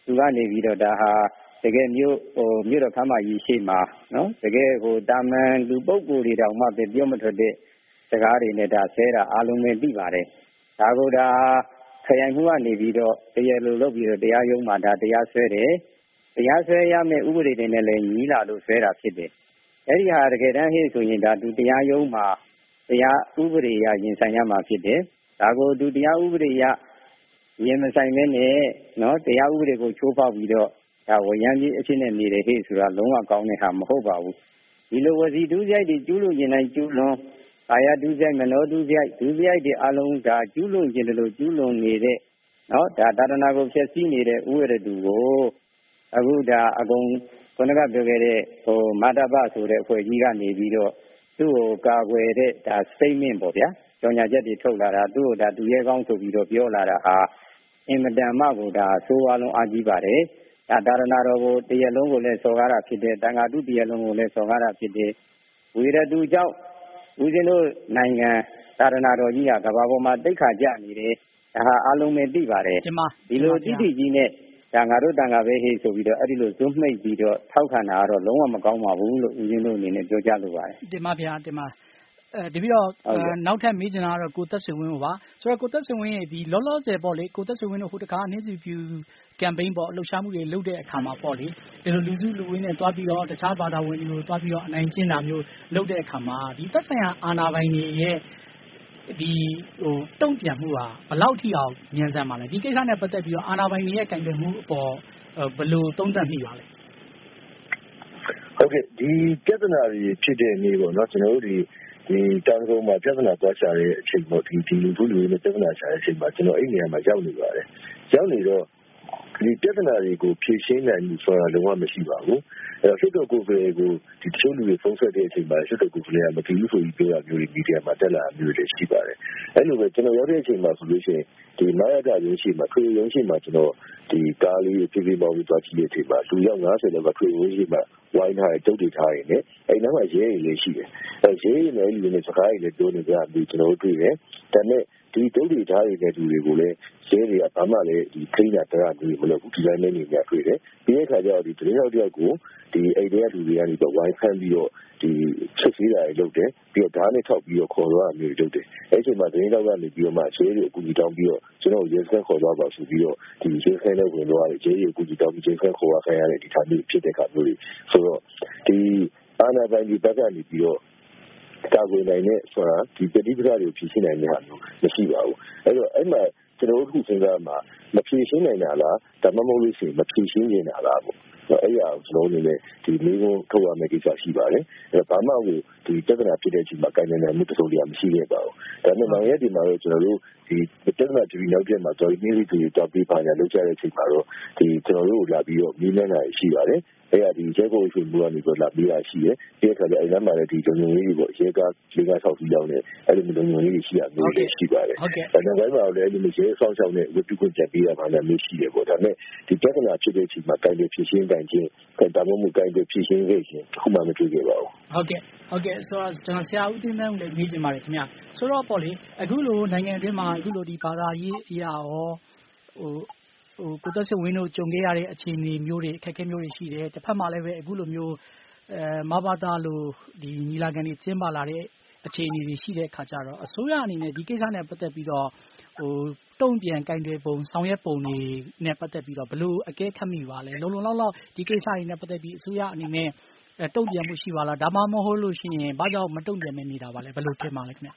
သူကနေပြီးတော့ဒါဟာတကယ်မျိုးဟိုမြို့တော်ခမ်းမကြီးရှိမှာနော်တကယ်ဟိုတာမန်လူပုဂ္ဂိုလ်တွေတောင်မှပြောမထွက်တဲ့စကားတွေနဲ့ဒါဆဲတာအားလုံးပဲသိပါတယ်ဒါကဒါခရိုင်မှုကနေပြီးတော့တရားလိုလုပ်ပြီးတော့တရားရုံးမှာဒါတရားစွဲတယ်တရားစွဲရမယ့်ဥပဒေတွေနဲ့လည်းညီလာလို့စွဲတာဖြစ်တယ်အဲ့ဒီဟာတကယ်တမ်းဟဲ့ဆိုရင်ဒါသူတရားရုံးမှာတရားဥပဒေအရရင်ဆိုင်ရမှာဖြစ်တယ်ဒါကိုသူတရားဥပဒေအရရင်မဆိုင်မဲနဲ့နော်တရားဥပဒေကိုချိုးဖောက်ပြီးတော့ဒါဝရမ်းကြီးအဖြစ်နဲ့နေတယ်ဟဲ့ဆိုတာလုံးဝကောင်းတဲ့ဟာမဟုတ်ပါဘူးဒီလိုဝစီဒုစရိုက်တွေကျူးလွန်ခြင်းတိုင်းကျူးလွန်အာရဒုစရိုက်မနောဒုစရိုက်ဒုစရိုက်တွေအလုံးဒါကျူးလွန်ခြင်းတို့ကျူးလွန်နေတဲ့နော်ဒါသာသနာကိုဖျက်ဆီးနေတဲ့ဥရတူကိုအခုဒါအကုန်ခုနကပြောခဲ့တဲ့ဟိုမာတပဆိုတဲ့အဖွဲ့ကြီးကနေပြီးတော့သူ့ကိုကာကွယ်တဲ့ဒါ statement ပေါ့ဗျာကြော်ညာချက်တွေထုတ်လာတာသူ့ကိုဒါသူရဲကောင်းဆိုပြီးတော့ပြောလာတာဟာအင်မတန်မှကိုဒါဆိုးဝါးလုံးအားကြီးပါတယ်ဒါသာသနာတော်ကိုတရားလုံးကိုလည်းစော်ကားတာဖြစ်တယ်တန်ခါတုတရားလုံးကိုလည်းစော်ကားတာဖြစ်တယ်ဝိရတူကြောင့်ဦးဇင်းတို့နိုင်ငံသာသနာတော်ကြီးကကမ္ဘာပေါ်မှာတိတ်ခါကြနေတယ်ဒါဟာအားလုံးပဲသိပါတယ်ဒီလိုတိတိကြီးနဲ့ဒါငါတို့တန်ခါပဲဟေးဆိုပြီးတော့အဲ့ဒီလိုဇွတ်မိတ်ပြီးတော့ထောက်ခံတာကတော့လုံးဝမကောင်းပါဘူးလို့ဦးဇင်းတို့အနေနဲ့ပြောကြလိုပါတယ်တင်ပါဗျာတင်ပါအဲဒီပြီးတော့နောက်ထပ်မေးချင်တာကတော့ကိုသက်ဆွေဝင်းကိုပါဆိုတော့ကိုသက်ဆွေဝင်းရဲ့ဒီလောလောဆယ်ပေါ့လေကိုသက်ဆွေဝင်းတို့ဟိုတခါနှင်းစီဖြူကမ်ပိန်းပေါ့လှုပ်ရှားမှုတွေလုပ်တဲ့အခါမှာပေါ့လေဒီလိုလူစုလူဝေးနဲ့တွားပြီးတော့တခြားဘာသာဝင်တွေကိုတွားပြီးတော့အနိုင်ကျင့်တာမျိုးလုပ်တဲ့အခါမှာဒီသက်ဆိုင်ရာအာဏာပိုင်တွေရဲ့ဒီဟိုတုံ့ပြန်မှုဟာဘယ်လောက်ထိအောင်ညံစမ်းပါလဲဒီကိစ္စနဲ့ပတ်သက်ပြီးတော့အာဏာပိုင်တွေရဲ့ကင်တွယ်မှုအပေါ်ဘယ်လိုသုံးသပ်မိပါလဲဟုတ်ကဲ့ဒီပြဿနာတွေဖြစ်တဲ့နေ့ပေါ့နော်ကျွန်တော်တို့ဒီဒီတောင်ကုန်းမှာပြဿနာသွားချတဲ့အချိန်ပေါ့ဒီဒီလူထုလူတွေနဲ့ပြဿနာချတဲ့အချိန်မှာကျွန်တော်အဲ့နေရာမှာရောက်နေပါတယ်ရောက်နေတော့ဒီပြဿနာတွေကိုဖြေရှင်းနိုင်မှုဆိုတာလုံးဝမရှိပါဘူးအဲ့တော့စစ်တော်ကိုယ်ကိုဒီတချို့လူတွေဖုံးဆက်တဲ့အချိန်မှာစစ်တော်ကိုယ်ကမတူဘူးဆိုပြီးပြောတာမျိုးတွေမီဒီယာမှာတက်လာမျိုးတွေရှိပါတယ်အဲ့လိုပဲကျွန်တော်ရောက်တဲ့အချိန်မှာဆိုလို့ရှိရင်ဒီမာရကရုံးရှိမှာထွေရုံးရှိမှာကျွန်တော်ဒီကားလေးဖြည်းဖြည်းပေါင်းပြီးသွားကြည့်တဲ့အချိန်မှာလူရောက်၅၀လောက်ကထွေရုံးရှိမှာဝိုင်းထားတဲ့တုတ်တွေထားရင်လည်းအဲ့နောက်မှာရဲရည်လေးရှိတယ်အဲ့ရဲရည်နဲ့လူတွေစကားရည်နဲ့ပြောနေကြပြီးကျွန်တော်တွေ့တယ်ဒါနဲ့ဒီတုတ်တွေထားရတဲ့လူတွေကိုလည်းရဲတွေကဘာမှလည်းဒီခိန်းတာတရားမျိုးမလုပ်ဘူးဒီတိုင်းလေးနေများတွေ့တယ်ပြီးတဲ့အခါကျတော့ဒီတရင်ရောက်တယောက်ကိုဒီအိတ်တွေကလူတွေကနေတော့ဝိုင်းဖမ်းပြီးတော့ဒီချက်စီးတာတွေလုပ်တယ်ပြီးတော့ဓာတ်နဲ့ထောက်ပြီးတော့ခေါ်သွားတာမျိုးတွေလုပ်တယ်အဲ့ဒီအချိန်မှာတရင်ရောက်ကနေပြီးတော့မှရဲတွေအကူကြီးတောင်းပြီးတော့ကျွန်တော်ရဲစခန်းခေါ်သွားပါဆိုပြီးတော့ဒီရဲစခန်းနဲ့ဝင်သွားတယ်ရဲတွေအကူကြီးတောင်းပြီးရဲစခန်းခေါ်သွားခိုင်းရတဲ့ဒီထားမျိုးဖြစ်တဲ့အခါမျိုးတွေဆိုတော့ဒီအာဏာပိုင်ဒီဘက်ကနေပြီးတော့ကာကွယ်နိုင်တဲ့ဆိုတာဒီပဋိပက္ခတွေကိုဖြေရှင်းနိုင်တဲ့ဟာမျိုးမရှိပါဘူးအဲ့တော့အဲ့မှာကျွန်တော်တို့ခုစဉ်းစားမှာမဖြေရှင်းနိုင်တာလားဒါမှမဟုတ်လို့ရှိရင်မဖြေရှင်းနေတာလားပေါ့အဲ့ရအောင်ကျွန်တော်တို့လည်းဒီမျိုးကိုထုတ်ရမယ့်ကိစ္စရှိပါတယ်အဲ့တော့ဘာမှကိုဒီပြဿနာဖြစ်တဲ့အချိန်မှာကိုင်နိုင်မှုတစုံတရာမရှိခဲ့ပါဘူးဒါပေမဲ့နောက်ရက်ဒီမှာတော့ကျွန်တော်တို့ဒီပြဿနာဒီနောက်ပြမှာတော်ပြီးနေစီတောက်ပြီးပါညာလုပ်ကြတဲ့အချိန်မှာတော့ဒီကျွန်တော်တို့လာပြီးတော့မြင်းနေတာရှိပါတယ်အဲ့ရဒီရဲကိုရှင်ဘူးကနေပြီးလာပြီးရရှိတယ်ဒီအခါကျအဲ့လမ်းမှာလည်းဒီဂျုံဂျုံလေးတွေပေါ့ရဲကားလေးကားဆောက်ပြီးရောက်နေအဲ့လိုမျိုးဂျုံဂျုံလေးတွေရှိရမျိုးတွေရှိပါတယ်အဲ့တော့ဘယ်မှာလဲဒီလိုရဲဆောက်ရှောက်နေဝတ္ထုခွင့်ချက်ပေးရမှာလည်းမျိုးရှိတယ်ပေါ့ဒါနဲ့ဒီပြဿနာဖြစ်တဲ့အချိန်မှာကိုင်တွေဖြစ်ရှင်းတိုင်ချင်းတာမမှုကိုင်တွေဖြစ်ရှင်းခဲ့ခြင်းခုမှမတွေ့ခဲ့ပါဘူးဟုတ်ကဲ့ဟုတ်ကဲ့ဆိုတော့ကျွန်တော်ဆရာဦးတင်တန်းလည်းမေးချင်ပါတယ်ခင်ဗျဆိုတော့ပေါ့လေအခုလိုနိုင်ငံအတွင်းမှာအခုလိုဒီဘာသာရေးအရာရောဟိုဟိုကိုသက်ဆွေဝင်းတို့ကြုံခဲ့ရတဲ့အခြေအနေမျိုးတွေအခက်အခဲမျိုးတွေရှိတယ်တစ်ဖက်မှာလည်းပဲအခုလိုမျိုးအဲမဘာသာလို့ဒီညီလာခံတွေကျင်းပလာတဲ့အခြေအနေတွေရှိတဲ့အခါကျတော့အစိုးရအနေနဲ့ဒီကိစ္စနဲ့ပတ်သက်ပြီးတော့ဟိုတုံ့ပြန်ကင်တွယ်ပုံဆောင်ရွက်ပုံတွေနဲ့ပတ်သက်ပြီးတော့ဘယ်လိုအကဲခတ်မိပါလဲလုံလုံလောက်လောက်ဒီကိစ္စတွေနဲ့ပတ်သက်ပြီးအစိုးရအနေနဲ့တုံ့ပြန်မှုရှိပါလားဒါမှမဟုတ်လို့ရှိရင်ဘာကြောင့်မတုံ့ပြန်နေနေတာပါလဲဘယ်လိုထင်ပါလဲခင်ဗျ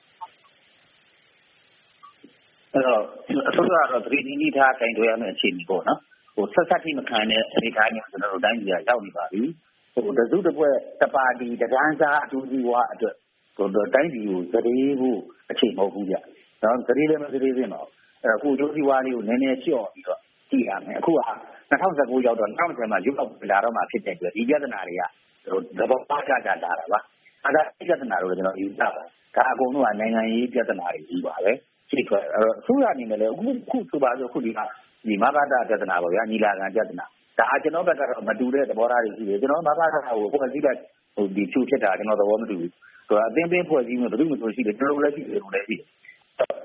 အဲ့တော့အစိုးရကတော့ပြည်သူ့ထားကင်တွယ်ရမယ့်အခြေအနေပေါ့နော်ဟိုဆက်ဆက်ထိမခံတဲ့အနေအထားမျိုးကျွန်တော်တို့တိုင်းပြည်ကရောက်နေပါပြီဟိုတစုတစ်ဖွဲ့တပါတီတဒန်းစားအထူးကြီးဝါအတွက်ဟိုတိုင်းပြည်ကိုသတိဖို့အခြေမဟုတ်ဘူးဗျနော်သတိလည်းမသတိသိတော့အဲ့တော့ကိုကျိုးစီဝါလေးကိုနည်းနည်းလျှော့ပြီးတော့ကြည့်ရမယ်အခုက၂၀၁၉ရောက်တော့၂၀၁၀မှာရုပ်ောက်လာတော့မှဖြစ်တဲ့အတွက်ဒီပြဿနာတွေကဟိုသဘောပေါက်ကြကြလာတာပါအဲ့ဒါပြဿနာတွေကျွန်တော်ယူတာပါဒါအကုန်လုံးကနိုင်ငံရေးပြဿနာတွေကြီးပါပဲကြည့်ထွက်အဲ့တော့အစိုးရအနေနဲ့လည်းအခုခုဆိုပါဆိုခုဒီမှာဒီမဘာသာပြဿနာပေါ့ဗျာညီလာခံပြဿနာဒါကျွန်တော်ဘက်ကတော့မတူတဲ့သဘောထားတွေရှိတယ်ကျွန်တော်မဘာသာကိုဖွဲ့စည်းတဲ့ဟိုဒီဖြူဖြစ်တာကျွန်တော်သဘောမတူဘူးဆိုတော့အသင်းပင်းဖွဲ့စည်းမှုဘယ်သူမှမရှိတယ်ကျွန်တော်လည်းရှိတယ်လို့လည်းရှိတယ်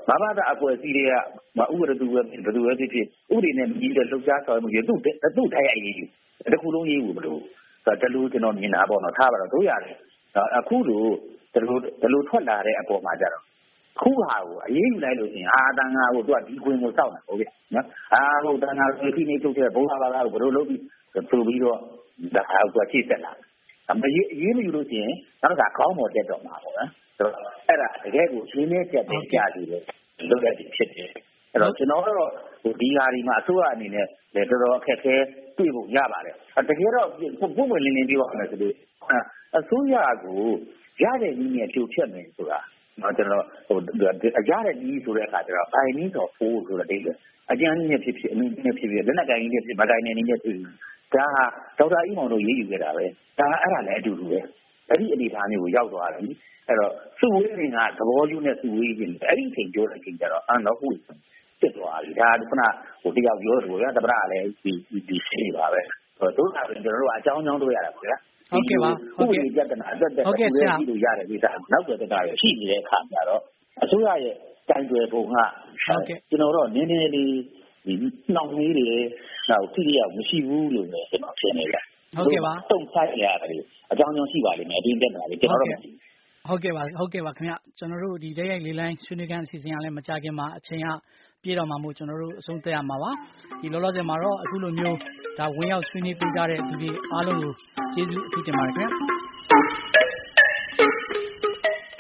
မဘာသာအဖွဲ့အစည်းတွေကမဥပဒေသူပဲဘယ်သူပဲဖြစ်ဖြစ်ဥပဒေနဲ့ညီတဲ့လှုပ်ရှားဆောင်မှုတွေသူ့သူ့တိုင်းအရေးကြီးတခုလုံးရေးဘူးမလို့ဆိုတော့တလူကျွန်တော်မြင်တာပေါ့နော်ထားပါတော့တို့ရတယ်အခုလိုတလူတလူထွက်လာတဲ့အပေါ်မှာကြတော့ခုဟာကိုအရေးယူလိုက်လို့ရှိရင်အာတန်ဃာကိုသူကဒီခွင်ကိုစောက်တာဟုတ်ကဲ့နော်အာဟုတ်တန်ဃာကိုဖိနေထုတ်တဲ့ဘုရားဘာသာကိုဘယ်လိုလုပ်ပြီးဆိုပြီးတော့ဒါဟာကချိတ်ဆက်လာအမရေးအရေးမယူလို့ရှိရင်နောက်ကခေါင်းပေါ်တက်တော့မှာပေါ့နော်ဆိုတော့အဲ့ဒါတကယ်ကိုရှင်းနေချက်တင်ကြတယ်လို့လုပ်ရတဲ့ဖြစ်တယ်အဲ့တော့ကျွန်တော်တို့ဟိုဒီဟာဒီမှာအစိုးရအနေနဲ့လည်းတော်တော်အခက်အခဲတွေ့ဖို့ရပါတယ်တကယ်တော့ပုံမှန်လင်းလင်းပြောရမယ်ဆိုလို့အစိုးရကိုရတဲ့နည်းနဲ့ဖြိုဖျက်မယ်ဆိုတာနော်ကျွန်တော်ဟိုအရတဲ့နည်းဆိုတဲ့အခါကျတော့ I need of four ဆိုတဲ့ဒိတ်ပဲအကျဉ်းနည်းနဲ့ဖြစ်ဖြစ်အနည်းနည်းဖြစ်ဖြစ်လက်နက်ကိုင်နည်းနဲ့ဖြစ်မကိုင်နည်းနဲ့ဖြစ်ဒါဟာဒေါက်တာအီမောင်တို့ရေးယူခဲ့တာပဲဒါအဲ့ဒါလည်းအတူတူပဲအဲ့ဒီအနေအထားမျိုးကိုရောက်သွားပြီအဲ့တော့စုဝေးနေတာသဘောကျနဲ့စုဝေးခြင်းအဲ့ဒီအချိန်ပြောတဲ့အချိန်ကျတော့အနော်ဟုတ်ဖြစ်သွားပြီဒါကခုနဟိုတယောက်ပြောတယ်ဗျာတပရလည်းဒီဒီရှိပါပဲတို့ကကျွန်တော်တို့အကြောင်းအကြောင်းတို့ရတာဗျာဟုတ်ကဲ့ပါဟုတ်ကဲ့ပြဿနာအသက်သက်ကိုလည်းကြည့်လို့ရတယ်ဒီစားနောက်ွယ်တက်တာရရှိနေတဲ့အခါကျတော့အစိုးရရဲ့တိုင်တွယ်ပုံကကျွန်တော်တို့နည်းနည်းလေးဒီနှောင့်နှေးတွေနောက်ထိရမရှိဘူးလို့လည်းကျွန်တော်ထင်နေတယ်ဟုတ်ကဲ့ပါတုံ့ဆိုင်ရတယ်အကြောင်းကြောင့်ရှိပါလိမ့်မယ်အတင်းတက်တာလေကျွန်တော်တို့မသိဟုတ်ကဲ့ပါဟုတ်ကဲ့ပါခင်ဗျကျွန်တော်တို့ဒီတိုက်ရိုက်လေးလိုင်းဆွေးနွေးခန်းအစီအစဉ်ကလည်းမကြခင်မှာအချိန်ကပြေတော့မှာမို့ကျွန်တော်တို့အဆုံးသတ်ရမှာပါဒီလောလောဆယ်မှာတော့အခုလိုမျိုးဒါဝင်ရောက်ဆွေးနွေးပေးကြတဲ့ဒီဒီအားလုံးကိုကျေးဇူးအထူးတင်ပါတယ်ခင်ဗျ